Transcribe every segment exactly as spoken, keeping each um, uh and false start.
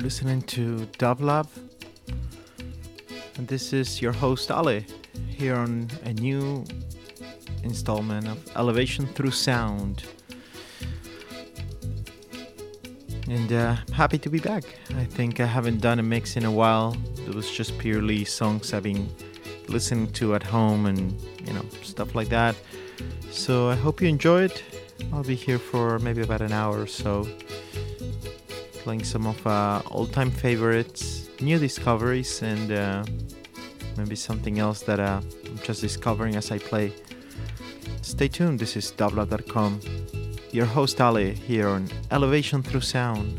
listening to Dublab, and this is your host Ali here on a new installment of Elevation Through Sound. And uh, happy to be back. I think I haven't done a mix in a while. It was just purely songs I've been listening to at home and, you know, stuff like that. So I hope you enjoyed. I'll be here for maybe about an hour or so, playing some of uh, old-time favorites, new discoveries, and uh, maybe something else that uh, I'm just discovering as I play. Stay tuned. This is Dublab dot com. Your host Ali here on Elevation Through Sound.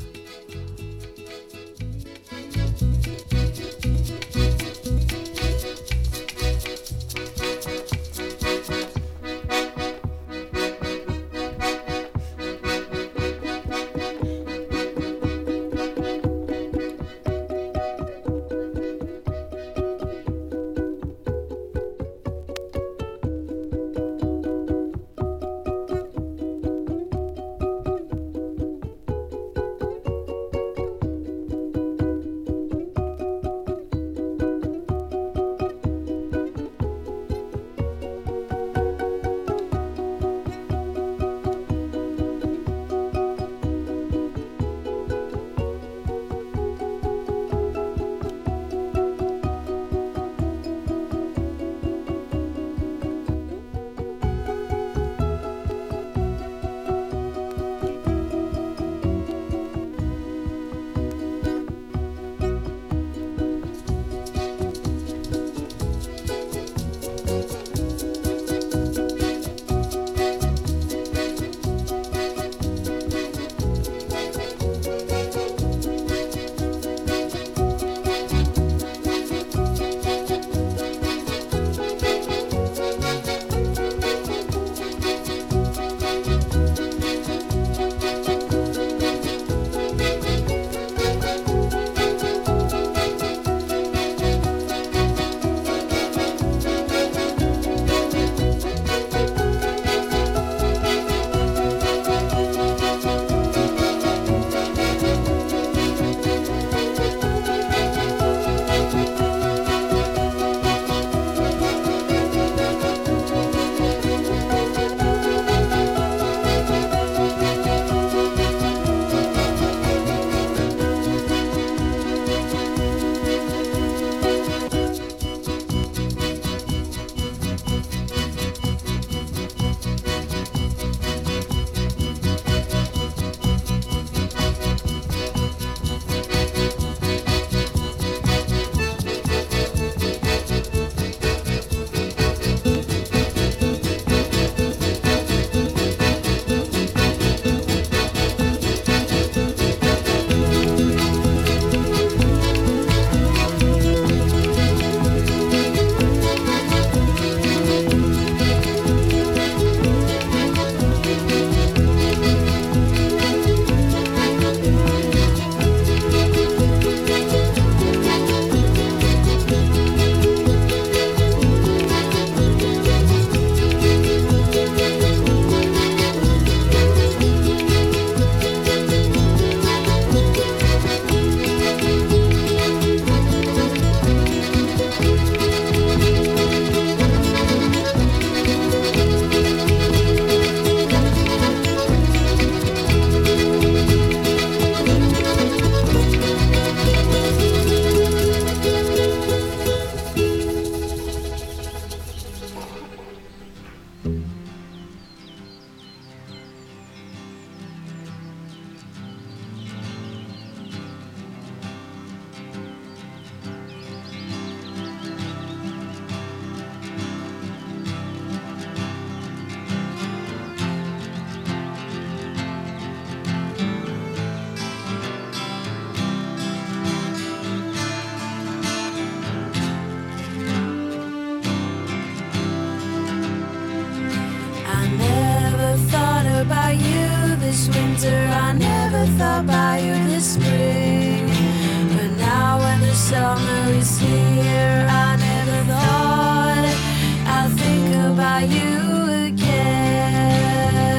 this winter, I never thought about you this spring. But now when the summer is here, I never thought I'd think about you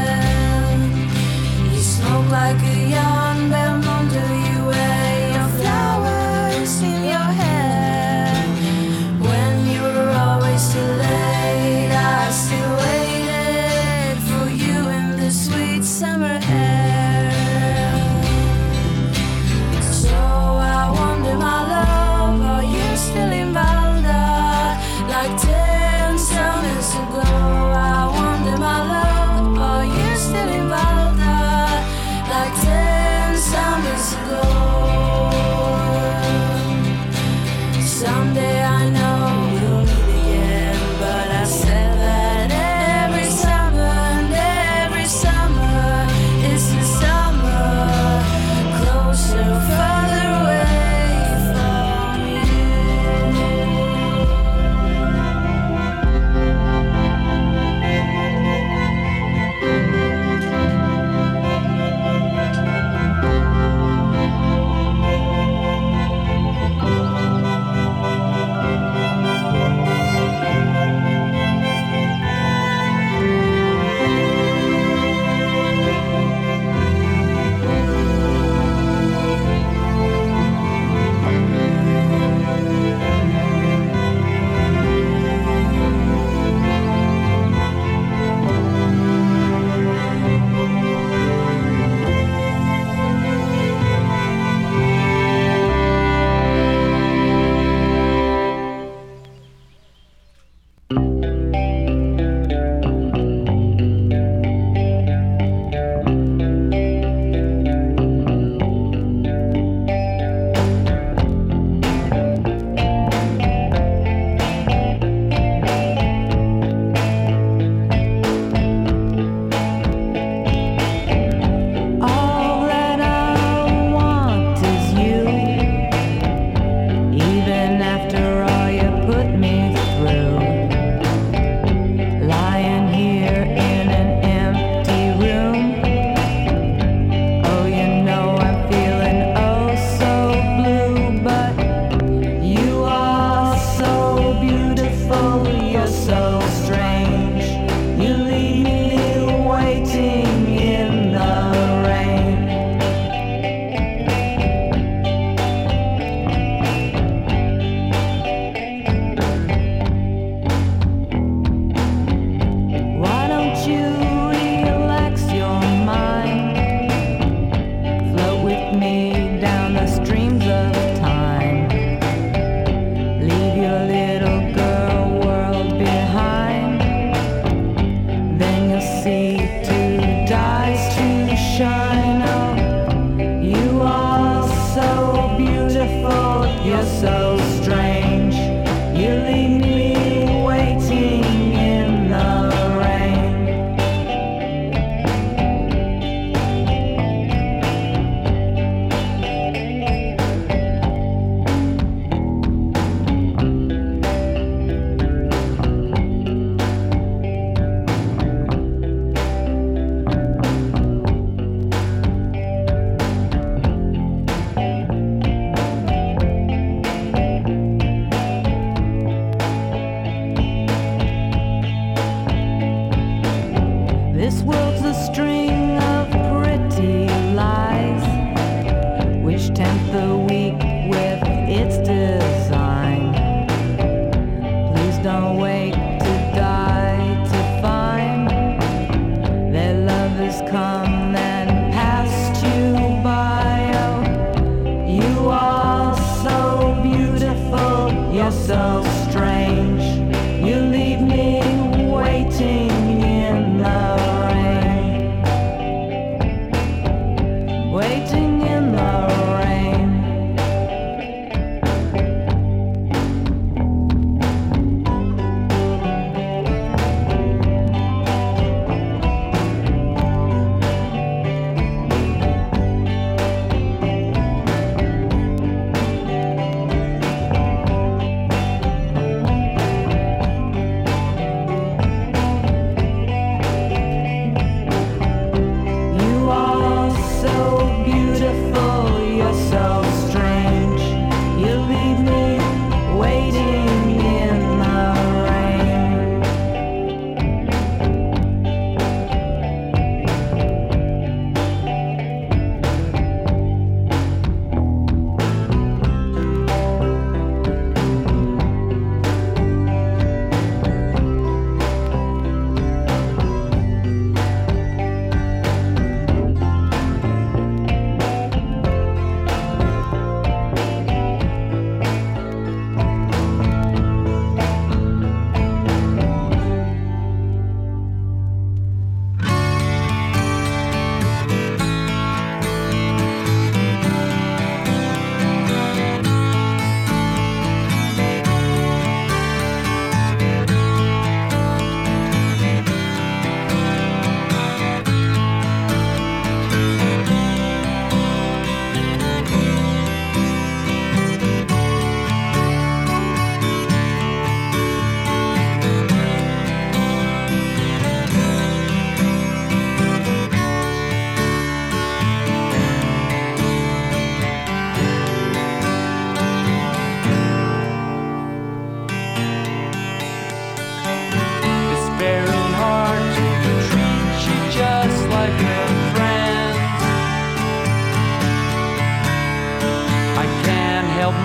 again. You smoke like a young Belmondo, you wear your flag ten summers ago, I wonder, my love, are you still involved? Uh, like ten summers ago. Someday I know we'll meet again, but I said that every summer and every summer is the summer closer, further away from you. All that I want is you, even after all you put me through. Lying here in an empty room. Oh, you know I'm feeling oh so blue, but you are so beautiful, you're so strange. You leave me waiting in the rain. Why don't you relax your mind? Float with me down the streams of time. Leave your little girl world behind. Then you'll see two dies to shine. Oh, you are so beautiful, you're so strange. You leave me waiting in the rain. This world's a string of pretty lies, which tempt the weak with its design. Please don't wait to die to find that love has come and passed you by. Oh, you are so beautiful, you're so strange. You leave me waiting in the rain. Waiting in the rain.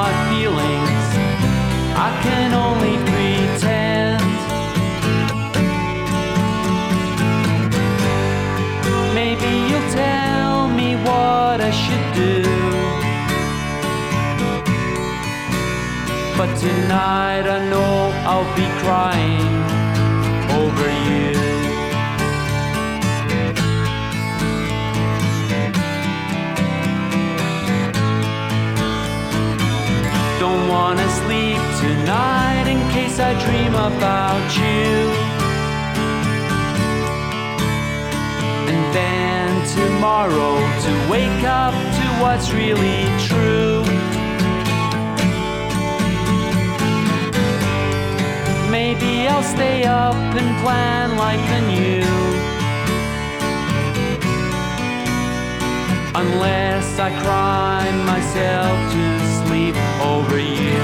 my feelings, I can only pretend. Maybe you'll tell me what I should do, but tonight I know I'll be crying over you. Don't wanna sleep tonight in case I dream about you. And then tomorrow to wake up to what's really true. Maybe I'll stay up and plan life anew, unless I cry myself to sleep over you.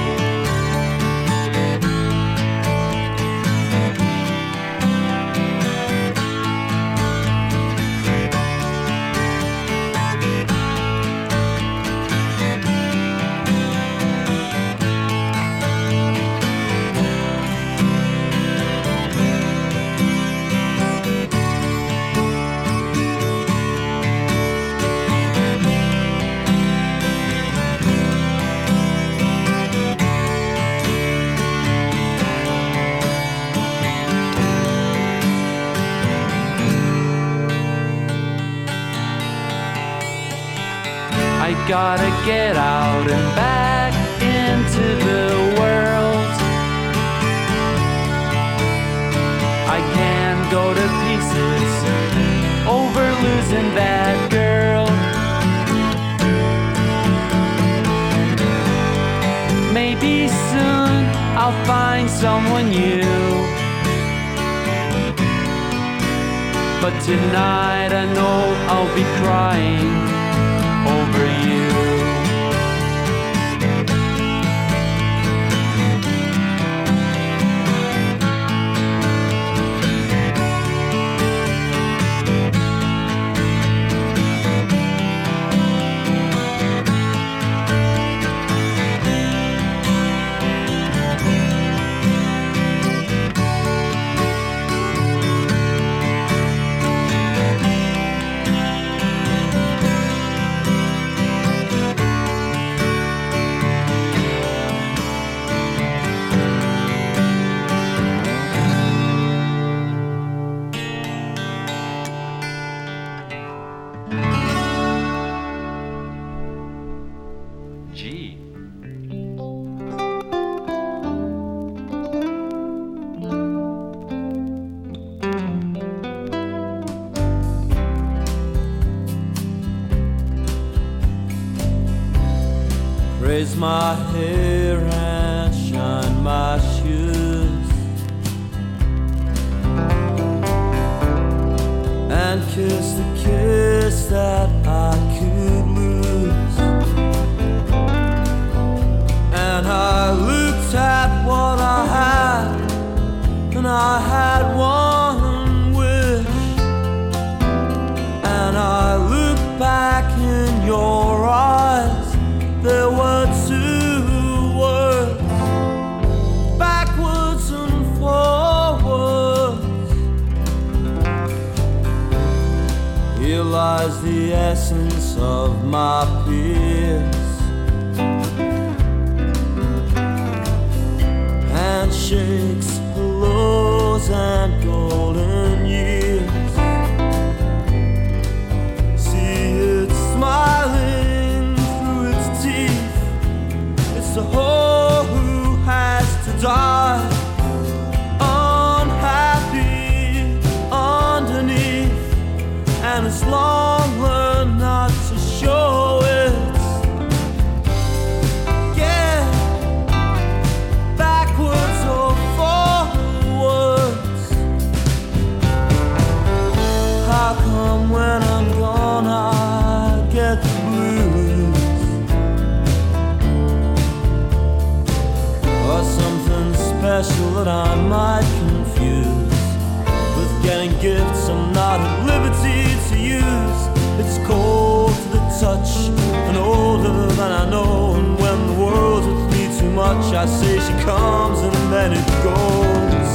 I gotta get out and back into the world. I can't go to pieces over losing that girl. Maybe soon I'll find someone new, but tonight I know I'll be crying over you. Gee. Raise my hair and shine my shoes, and kiss the kiss that I could lose. And I looked at what I had, and I had one wish. And I looked back in your eyes, there were two words, backwards and forwards. Here lies the essence of my peers. Handshakes, pillows, and golden years. See it smiling through its teeth. It's the whole who has to die, unhappy underneath, and it's long learned not to show it. When I'm gone, I get the blues, or something special that I might confuse with getting gifts I'm not at liberty to use. It's cold to the touch and older than I know, and when the world much I say she comes and then it goes.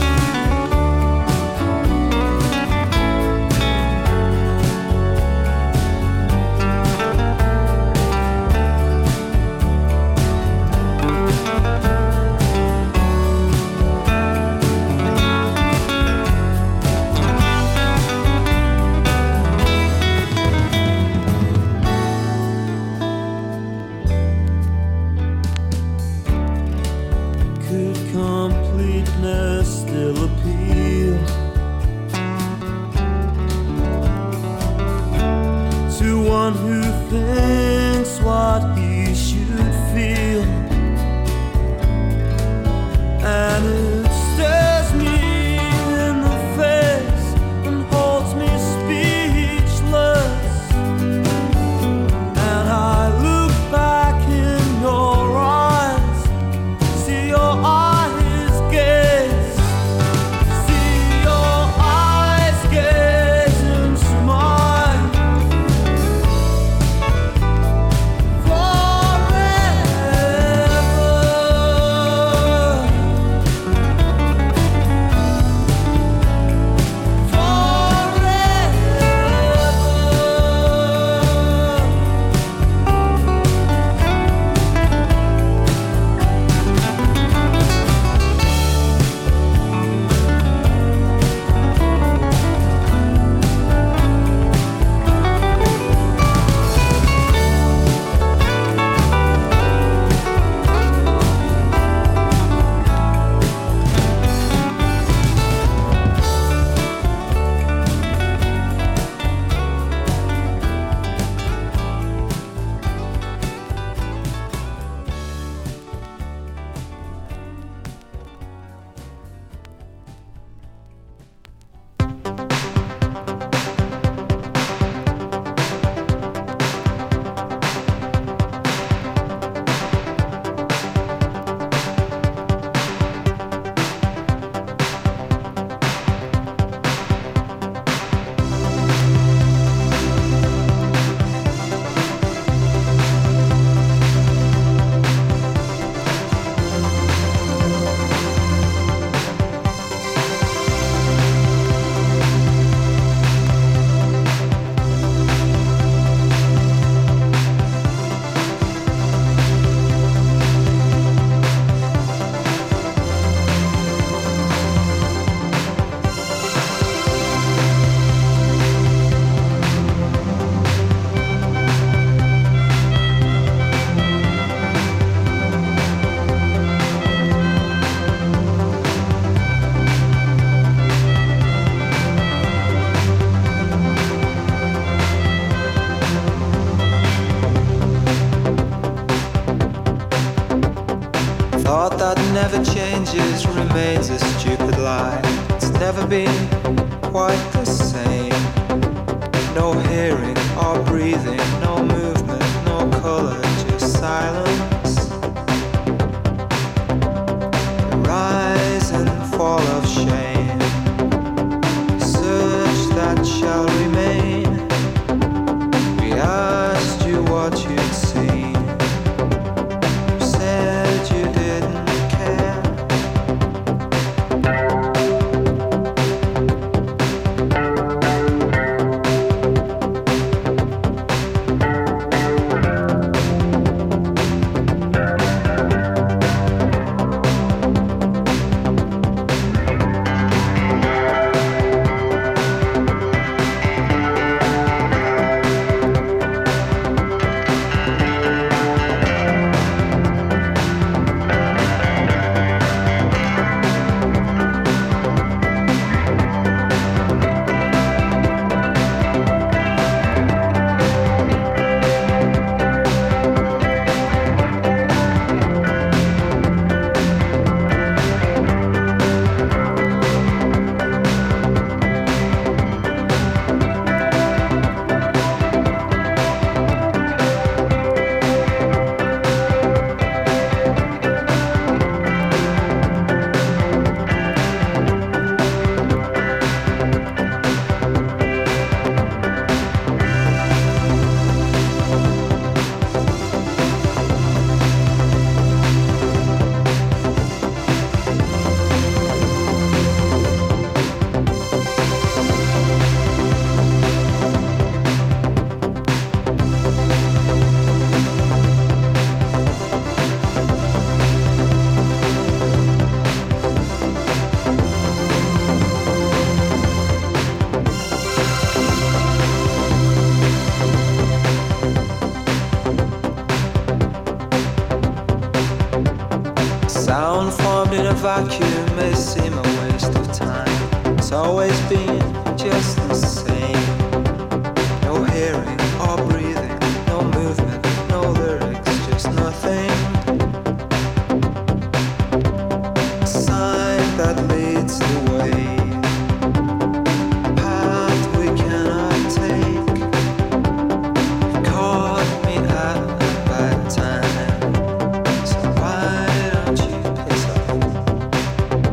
Thought that never changes remains a stupid lie. It's never been quite the same. No hearing or breathing, no movement, no color, just silence. The rise and fall of shame, search that shall remain. We asked you what you'd seen. You said you didn't care. vacuum may seem a waste of time. It's always been just the same. No hearing or breathing, no movement, no lyrics, just nothing. A sign that leads the way, a path we cannot take. You caught me at a bad time, so why don't you piss off?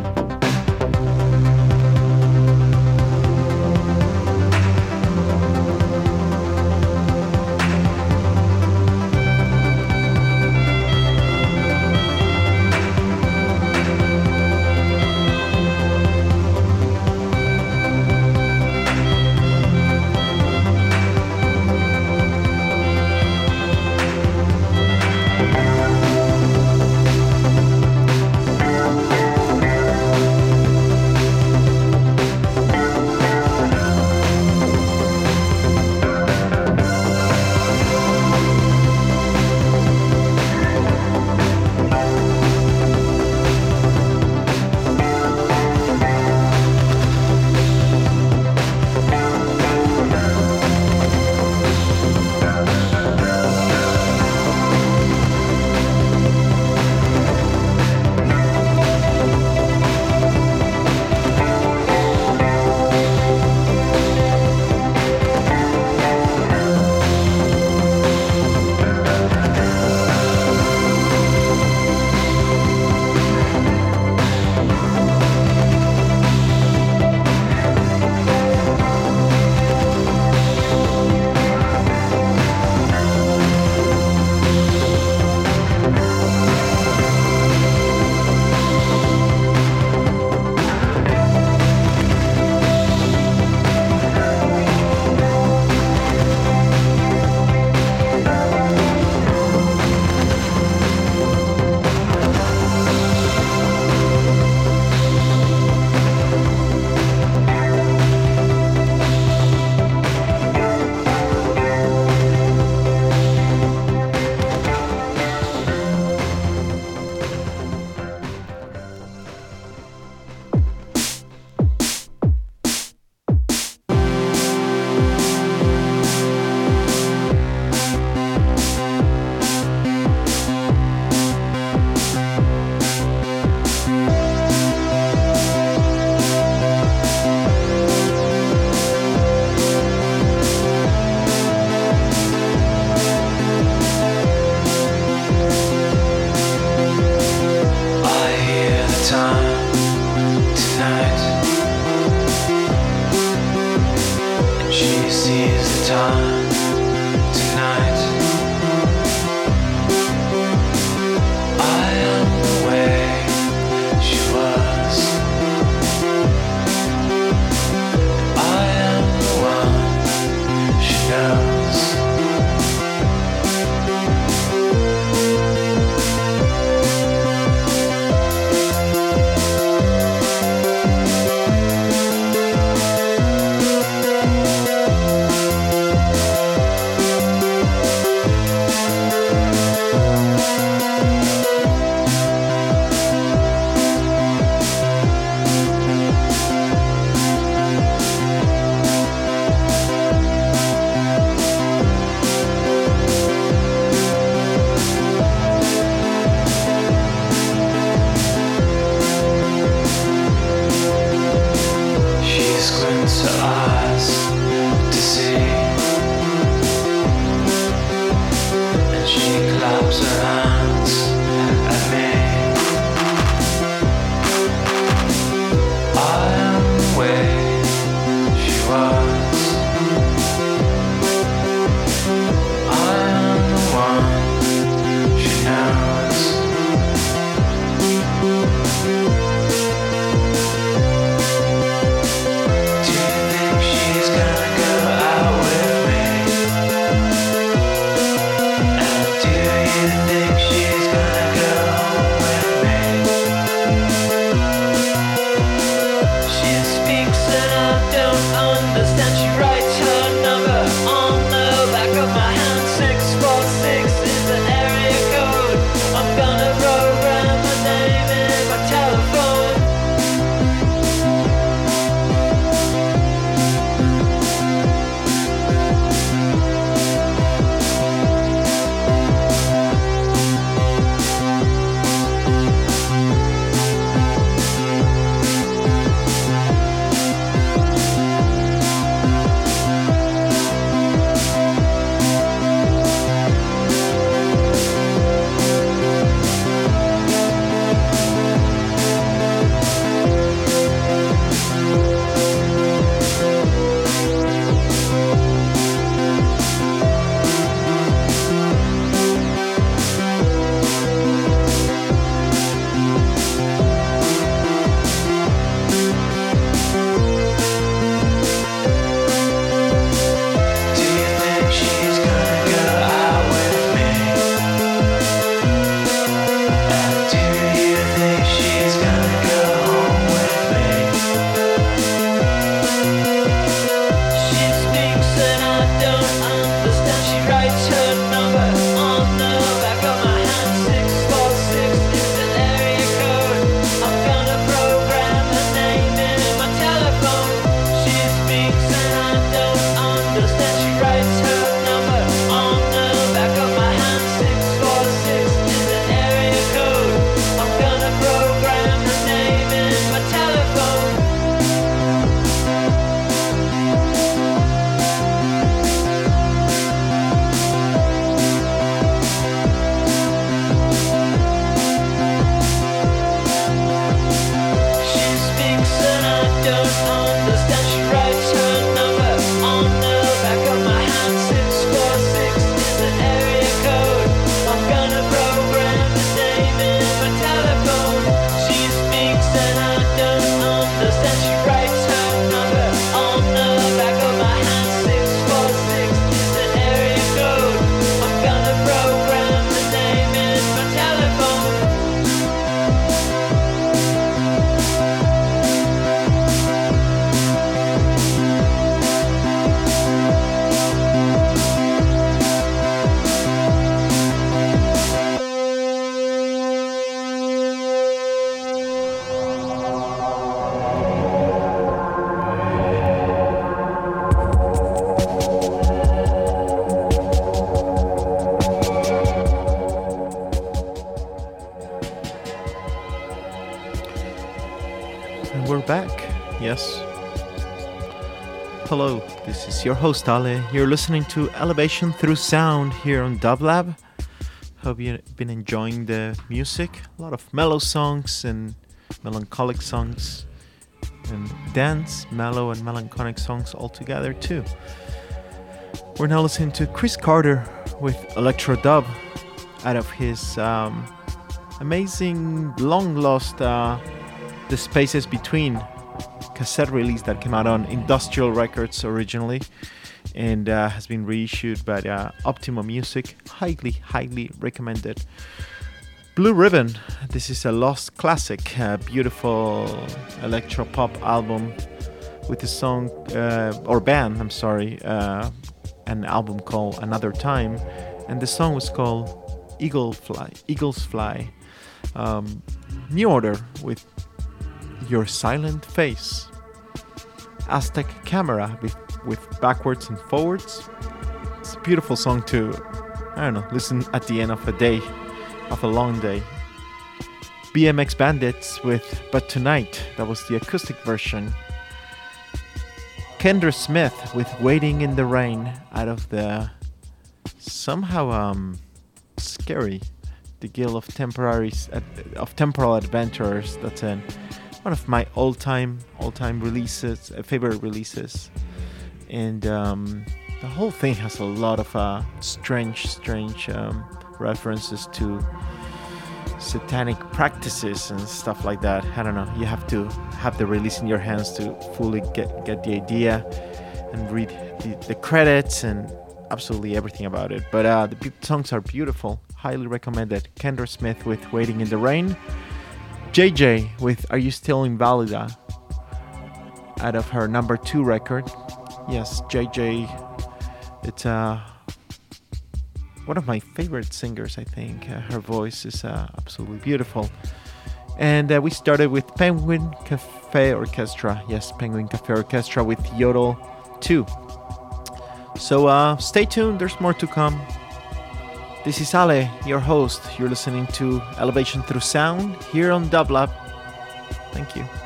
don't understand. She writes her number on the back of my hand. Six four six is the area code. I'm gonna program the name in my telephone. She speaks and I don't understand. She writes her number on the back of my hand. Six four six is the area code. I'm gonna program the name in my telephone. And we're back. Yes. Hello, this is your host Ale. You're listening to Elevation Through Sound here on Dublab. Hope you've been enjoying the music. A lot of mellow songs and melancholic songs, and dance, mellow and melancholic songs all together too. We're now listening to Chris Carter with Electro Dub out of his um, amazing, long lost uh, The Spaces Between cassette release that came out on Industrial Records originally and uh, has been reissued by uh, Optima Music. Highly, highly recommended. Blue Ribbon, this is a lost classic, a beautiful electro pop album with a song, uh, or band, I'm sorry, uh, an album called Another Time, and the song was called Eagle Fly, Eagles Fly. Um, New Order with Your Silent Face. Aztec Camera with, with backwards and forwards. It's a beautiful song to, I don't know, listen at the end of a day, of a long day. B M X Bandits with But Tonight, that was the acoustic version. Kendra Smith with Waiting in the Rain out of the somehow um scary The Guild of Temporary of Temporal Adventurers. That's an one of my all-time all-time releases, uh, favorite releases, and um, the whole thing has a lot of uh, strange, strange um, references to satanic practices and stuff like that. I don't know. You have to have the release in your hands to fully get get the idea and read the, the credits and absolutely everything about it. But uh, the songs are beautiful. Highly recommended. Kendra Smith with Waiting in the Rain. J J with Are You Still Invalida out of her number two record. Yes, J J, it's uh, one of my favorite singers, I think. Uh, her voice is uh, absolutely beautiful. And uh, we started with Penguin Cafe Orchestra. Yes, Penguin Cafe Orchestra with Yodel two. So uh, stay tuned, there's more to come. This is Ale, your host. You're listening to Elevation Through Sound here on Dublab. Thank you.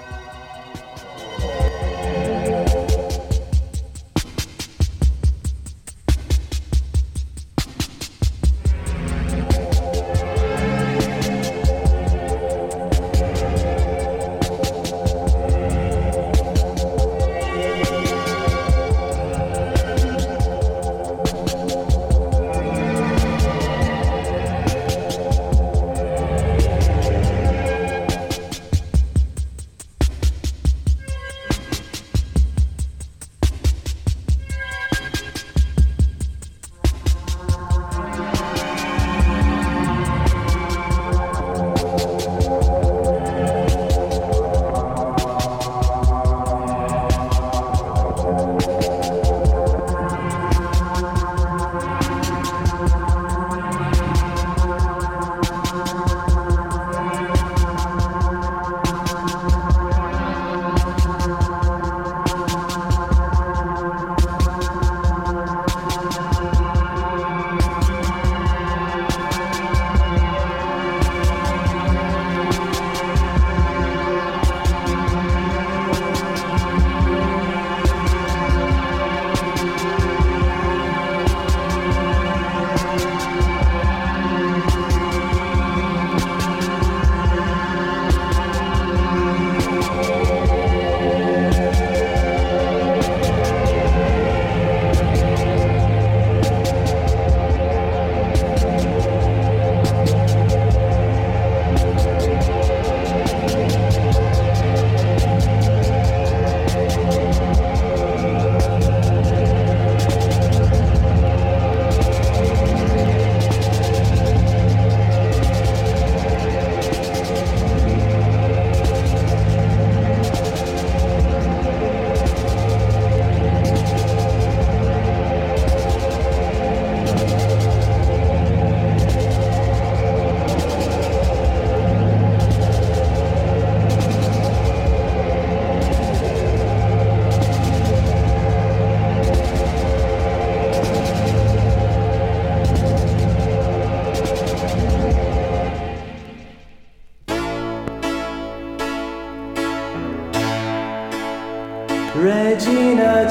Regina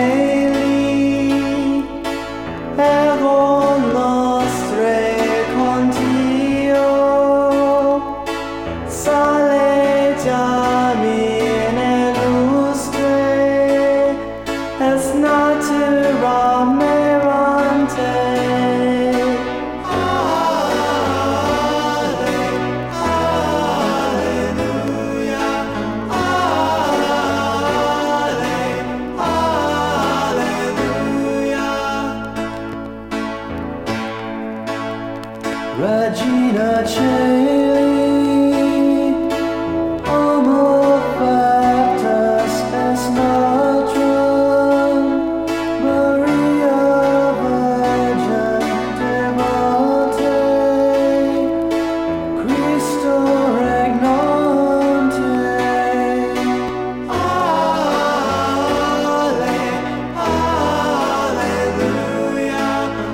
Caeli, ego nostre contio, sale giamine lustre, es natura merante. Regina Caeli, homo factus est nostrum, Maria Virgin devote, Christo regnante. Ale, alleluia,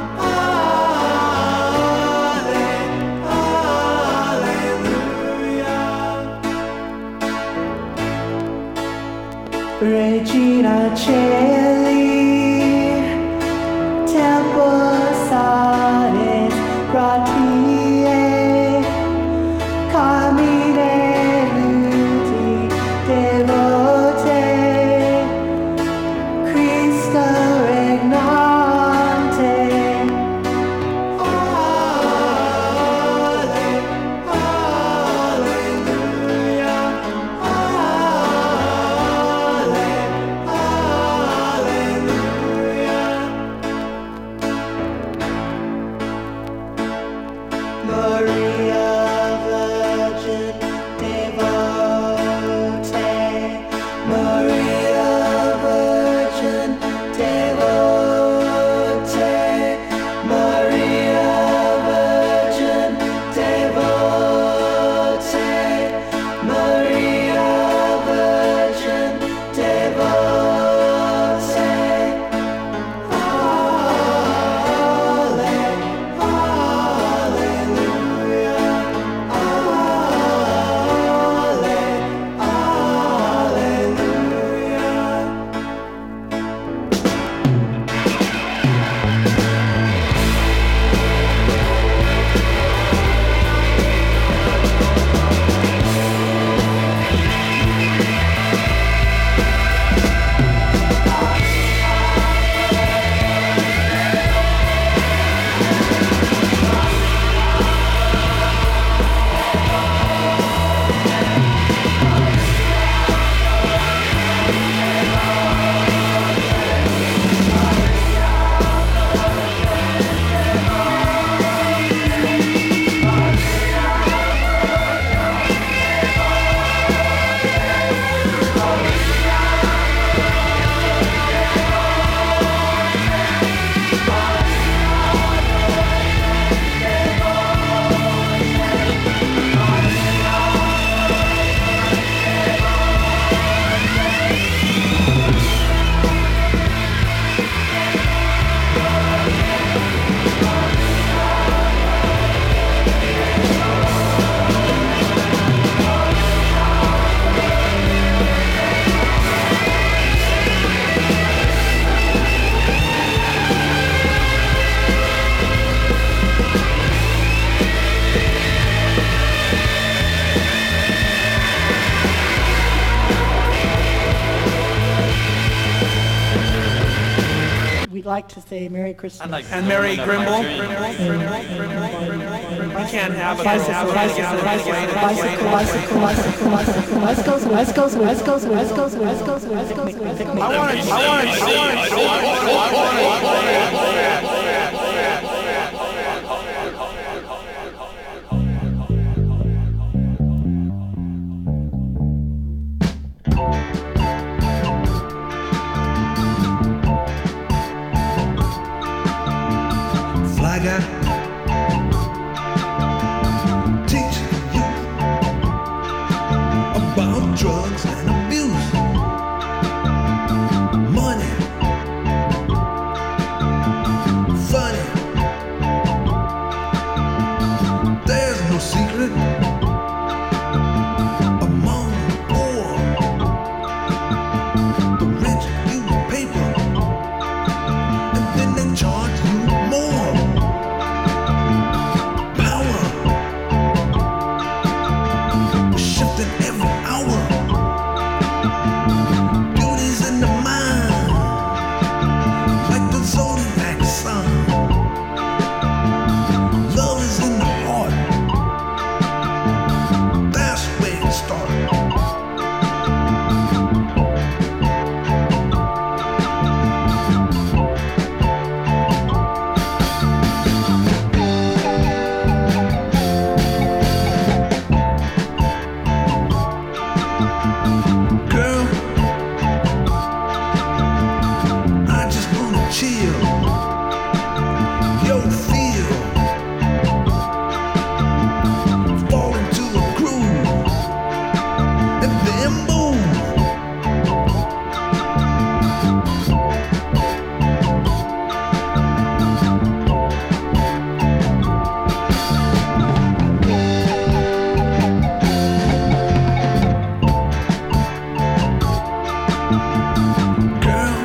Regina Caeli, tempus anis gratiae, carmine luti devote, Christa regnante. Ale, alleluia, Maria Virgin devote, Maria Virgin devote, Maria Virgin devote, Maria Virgin devote. We'd like to say Merry Christmas. Like and Merry Grimble. We can't have a bicycle, bicycle, bicycle, bicycle, bicycle, bicycle, bicycle. Let's go, let's go, let's go, let's go, let's go, let's go. I want to, I want to, I want to. Teach you about drugs and abuse, money, funny. There's no secret among the poor. The Beauty's in the mind, like the zodiac sun. Love is in the heart, that's where it starts. Girl, I just wanna chill, yo feel, fall into a groove, and then move. Girl,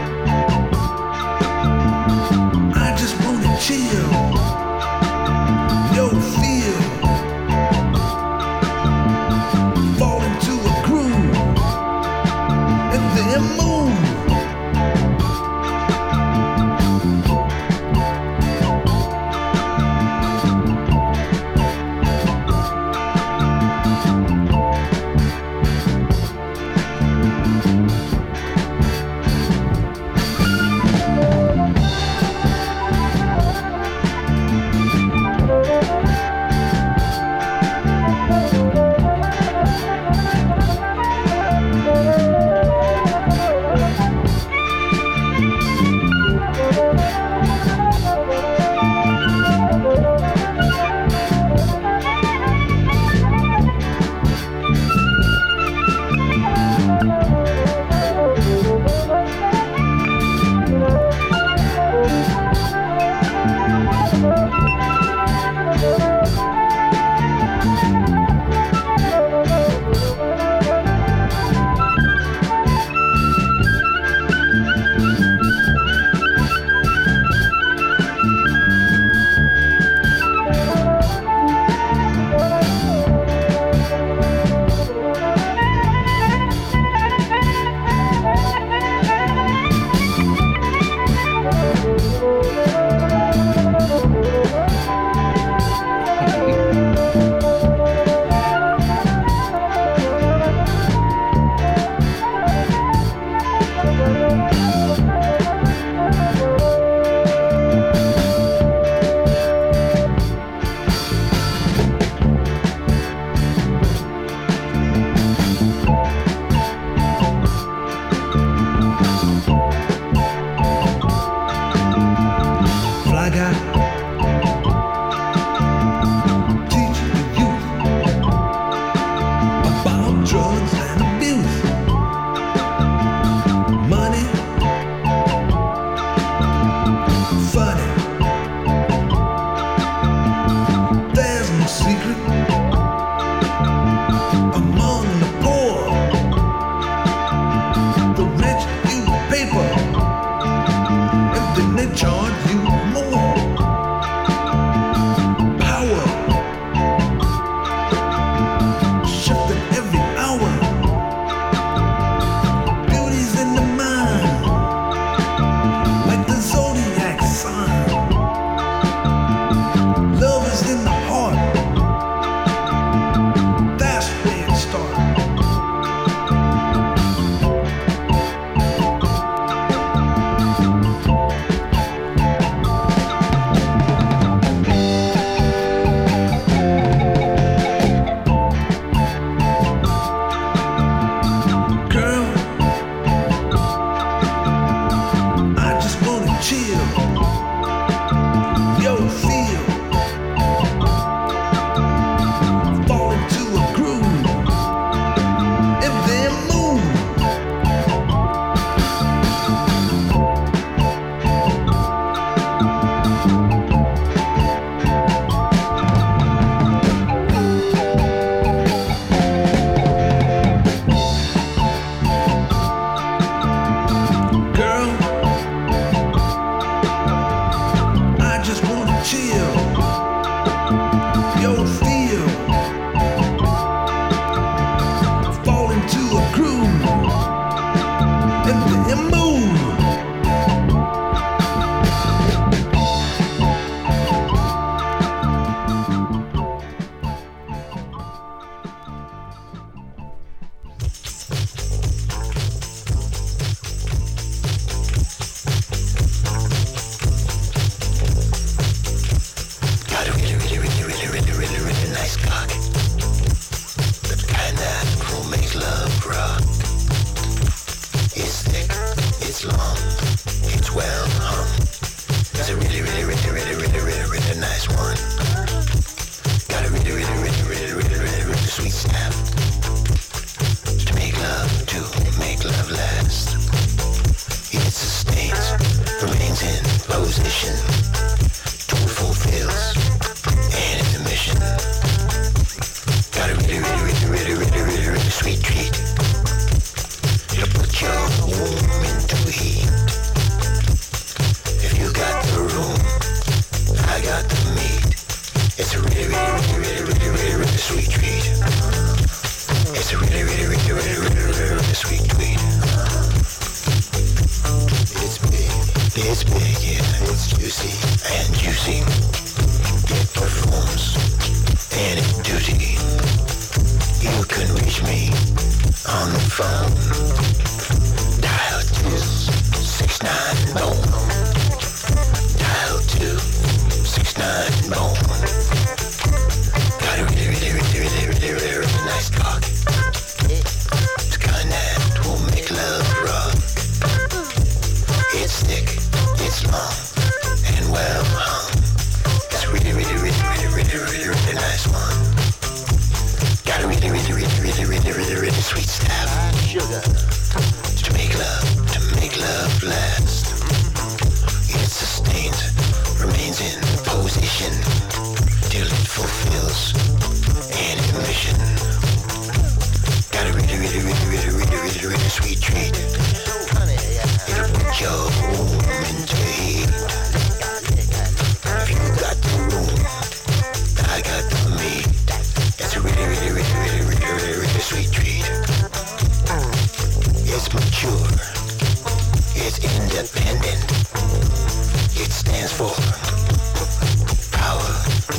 I just wanna chill, yo feel, fall into a groove, and then move. It's long, it's well hung. It's a really, really, really, really, really, really, really nice one. Got a really, really, really, really, really, really, really sweet staff. To make love, to make love last. It sustains, remains in position. Tool fulfills, and it's a mission. Got a really, really, really, really, really, really, really sweet treat. It'll put your womb into heat. If you got the room, I got the meat. It's a really, really, really, really, really, really, really sweet treat. It's a really, really, really, really, really, really, really sweet treat. It's big, it's big, yeah, it's juicy and juicy. It performs any duty. You can reach me on the phone. Dial two six nine bone. Dial two six nine bone. Got a really, really, really, really, really, really, really nice cock. It's kind that will make love rock. It's thick, it's long, and well hung. It's a really, really, really, really, really, really, really nice one. Got a really, really, really, really, really, really, really sweet staff. Sugar. To make love, to make love last. It sustains, remains in position till it fulfills any mission. Got a really, really, really, really, really, really, really sweet treat. It'll put your womb into heat. If you got the room, I got the meat. It's a really, really, really, really, really, really, really sweet treat. It's mature. It's independent. It stands for power.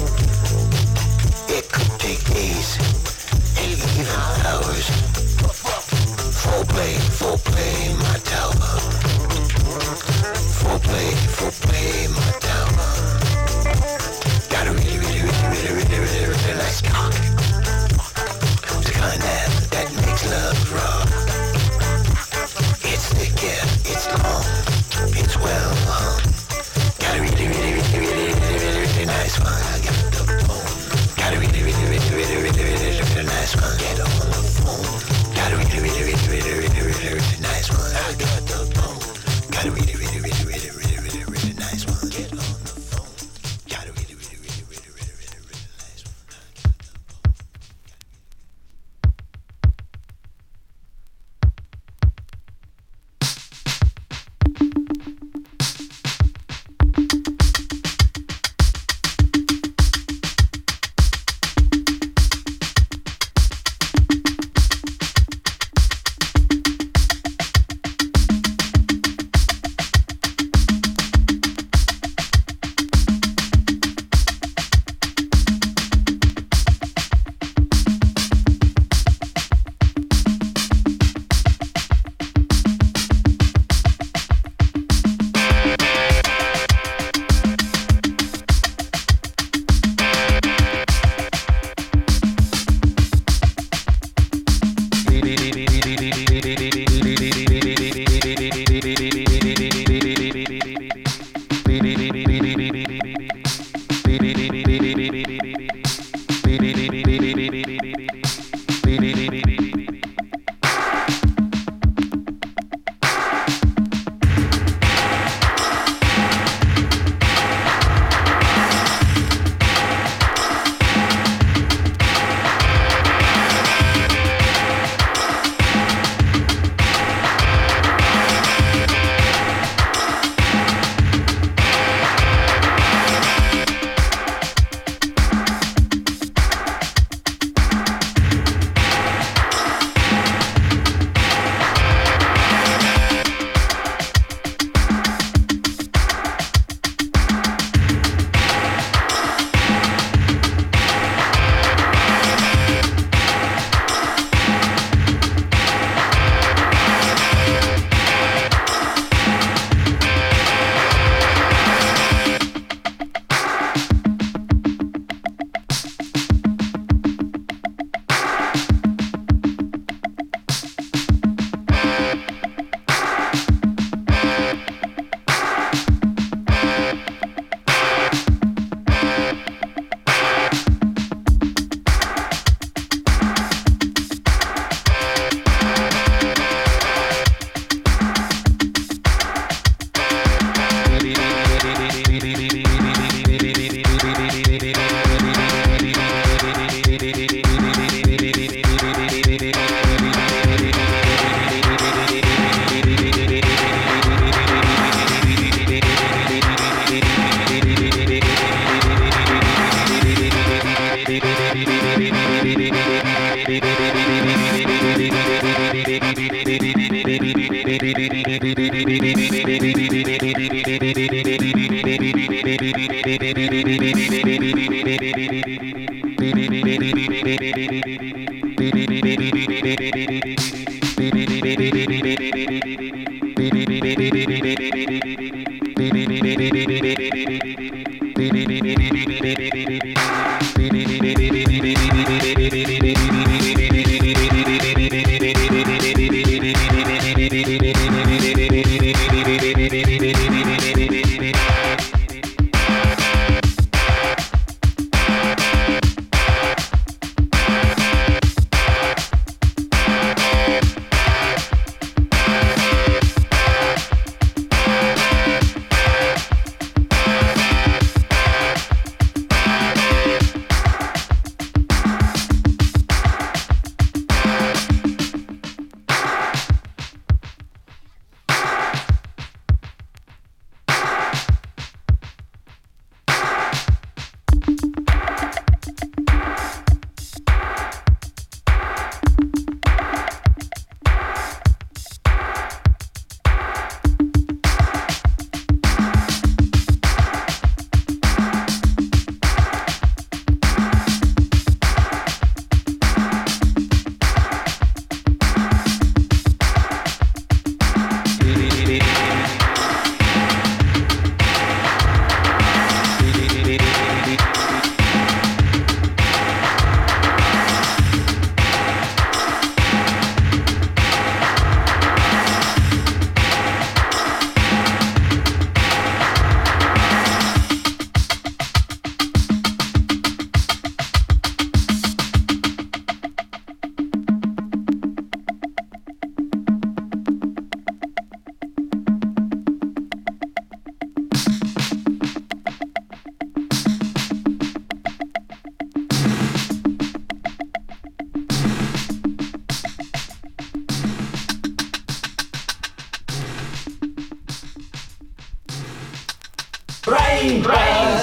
It could take days and even hours. Foreplay, foreplay, my tower. Foreplay, foreplay, my tower. Got a really, really, really, really, really, really, really nice cock. The kind that, that makes love rock. It's thick, yeah, it's long, it's well hung. Got a really, really, really, really, really, really, really nice one. I got the phone. Got a really, really, really, really, really, really, really nice one. Get on the phone. Got a really, really, really, really, really, really, really nice one. I got the phone. Got a really, really, really, really, really, really, really nice one. Get on the phone. Got a really, really, really, really, really, really, really nice one. Brain Brain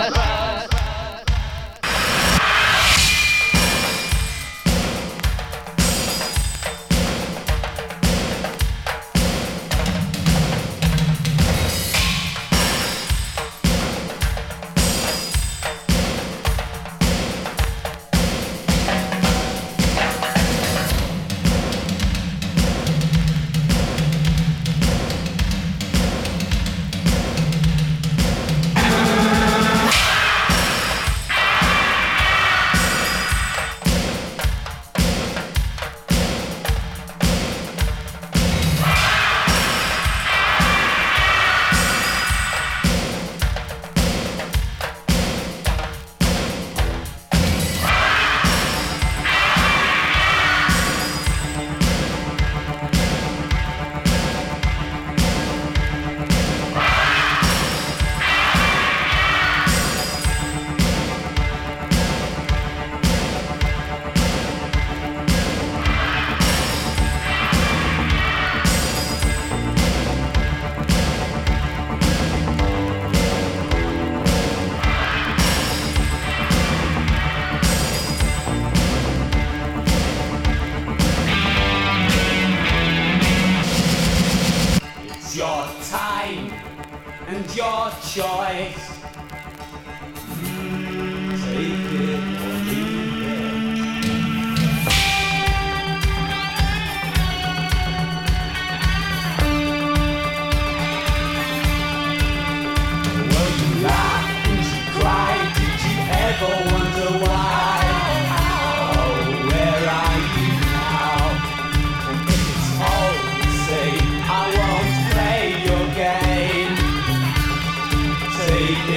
your time and your choice. Mm, take it or leave it. Well, you laughed and you cried. Did you ever wonder why? Oh, where are you now? And if it's all the same, I won't play your game. Take it.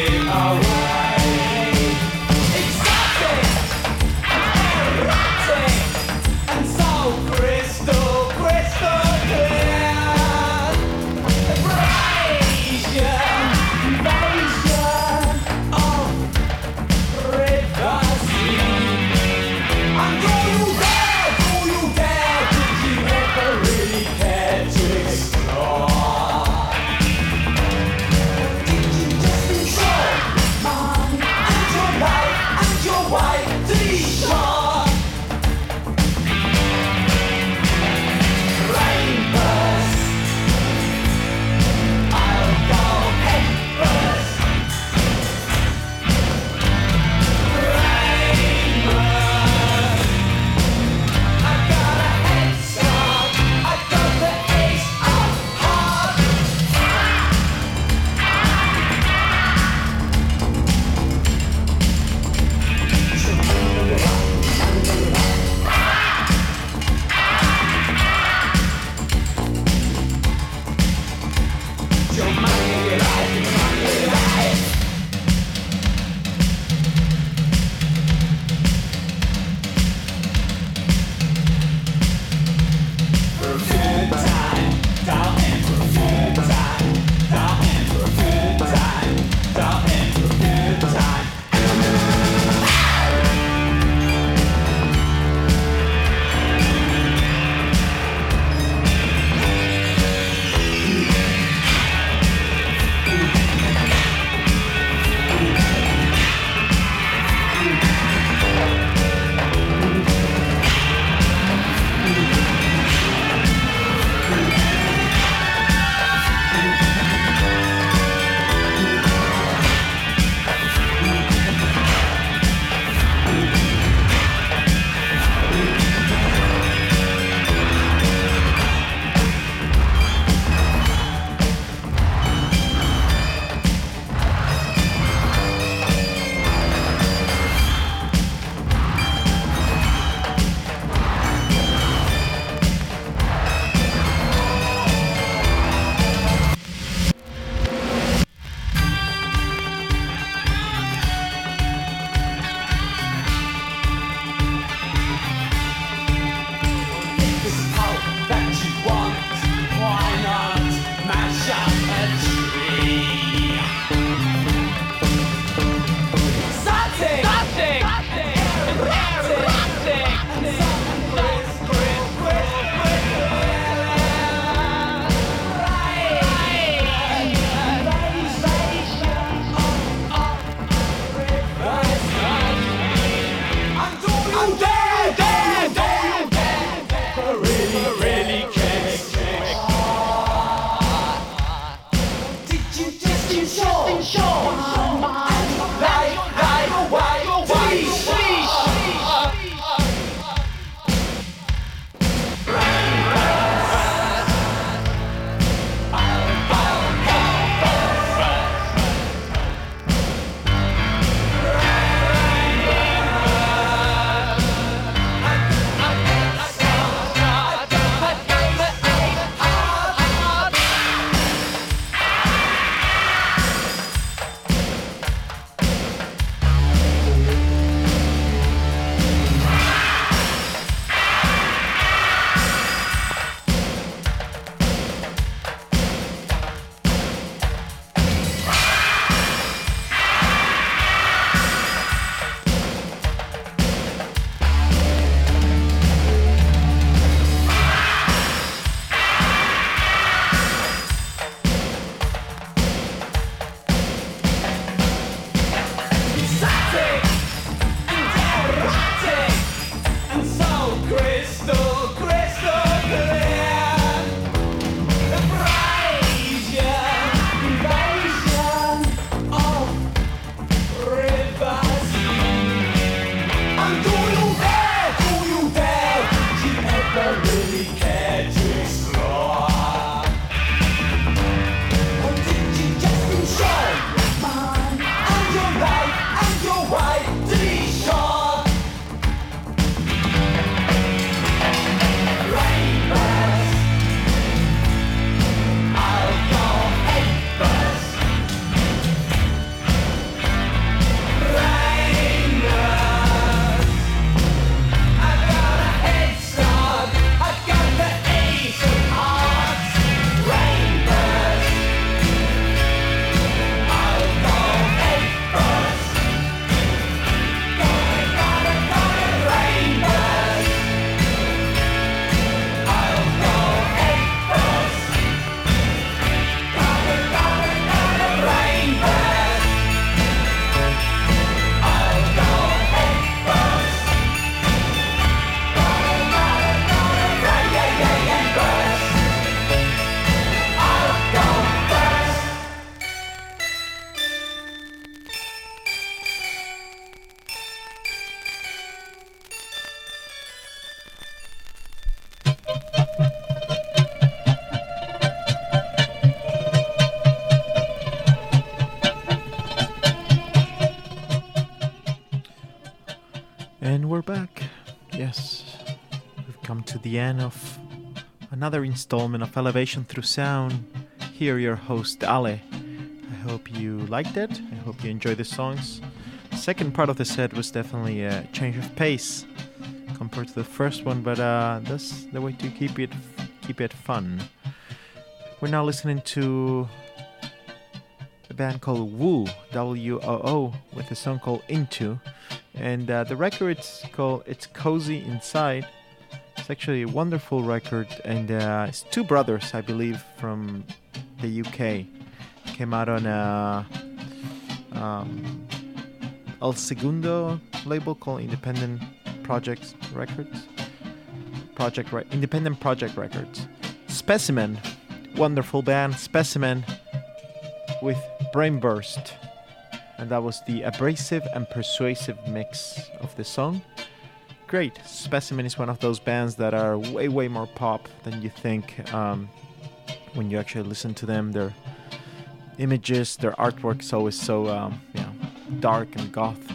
the end of another installment of Elevation Through Sound. Here, your host, Ale. I hope you liked it. I hope you enjoyed the songs. The second part of the set was definitely a change of pace compared to the first one, but uh, that's the way to keep it keep it fun. We're now listening to a band called Woo, W O O, with a song called Into. And uh, the record's called It's Cozy Inside. It's actually a wonderful record, and uh, it's two brothers, I believe, from the U K. Came out on a um, El Segundo label called Independent Projects Records. Project Re- Independent Project Records. Specimen, wonderful band, Specimen, with Brainburst. And that was the abrasive and persuasive mix of the song. Great. Specimen is one of those bands that are way, way more pop than you think um, when you actually listen to them. Their images, their artwork is always so um, you know, dark and goth.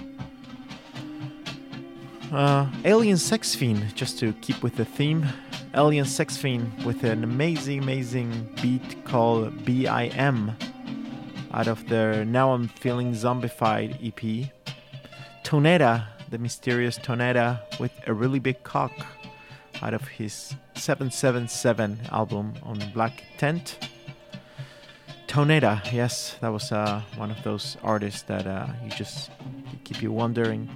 Uh, Alien Sex Fiend, just to keep with the theme. Alien Sex Fiend with an amazing, amazing beat called B I M. Out of their Now I'm Feeling Zombified E P. Toneda, the mysterious Toneda with a really big cock, out of his seven seven seven album on Black Tent. Toneda, yes, that was uh, one of those artists that uh, you just you keep you wondering.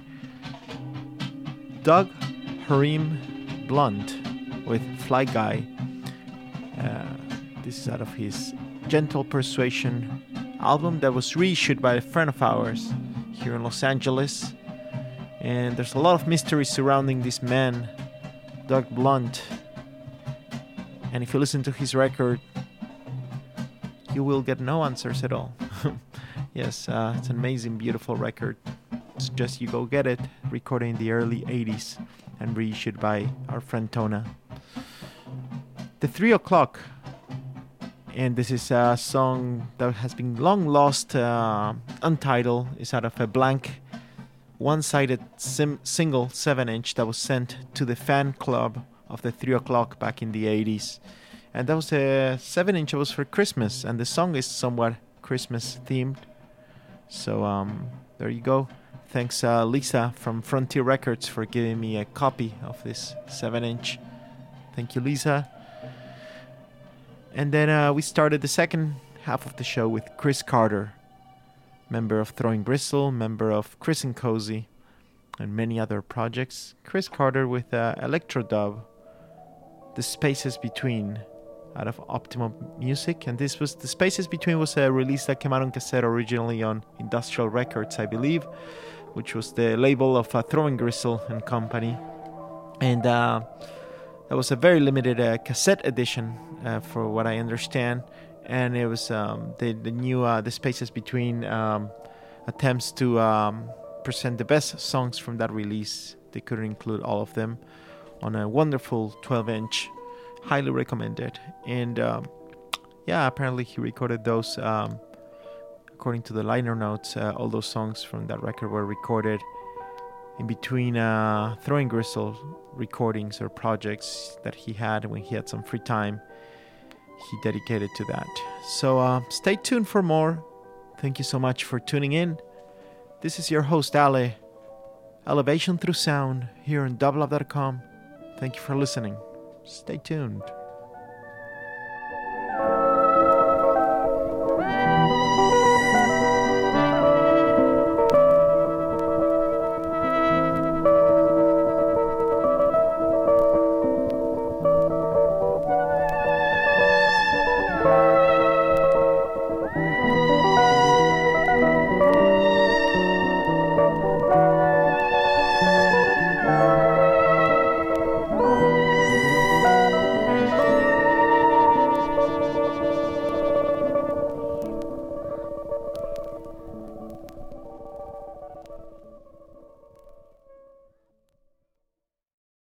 Doug Harim Blunt with Fly Guy. Uh, this is out of his Gentle Persuasion album that was reissued by a friend of ours here in Los Angeles. And there's a lot of mystery surrounding this man, Doug Blunt. And if you listen to his record, you will get no answers at all. Yes, uh, it's an amazing, beautiful record. Suggest you go get it. Recorded in the early eighties and reissued by our friend Tona. The Three O'Clock. And this is a song that has been long lost, uh, untitled. It's out of a blank, one-sided sim- single seven inch that was sent to the fan club of the Three O'Clock back in the eighties. And that was a seven inch that was for Christmas, and the song is somewhat Christmas-themed. So um, there you go. Thanks uh, Lisa from Frontier Records for giving me a copy of this seven inch. Thank you, Lisa. And then uh, we started the second half of the show with Chris Carter, member of Throwing Gristle, member of Chris and Cozy, and many other projects. Chris Carter with uh, Electrodub, The Spaces Between, out of Optimum Music. And this was The Spaces Between was a release that came out on cassette originally on Industrial Records, I believe, which was the label of uh, Throwing Gristle and Company. And uh, that was a very limited uh, cassette edition, uh, for what I understand. And it was um, the, the new uh, The Spaces Between um, attempts to um, present the best songs from that release. They couldn't include all of them on a wonderful twelve inch. Highly recommended. And um, yeah, apparently he recorded those, um, according to the liner notes, uh, all those songs from that record were recorded in between uh, Throwing Gristle recordings or projects that he had when he had some free time. He dedicated to that. So uh, stay tuned for more. Thank you so much for tuning in. This is your host, Ale. Elevation Through Sound here on double up dot com. Thank you for listening. Stay tuned.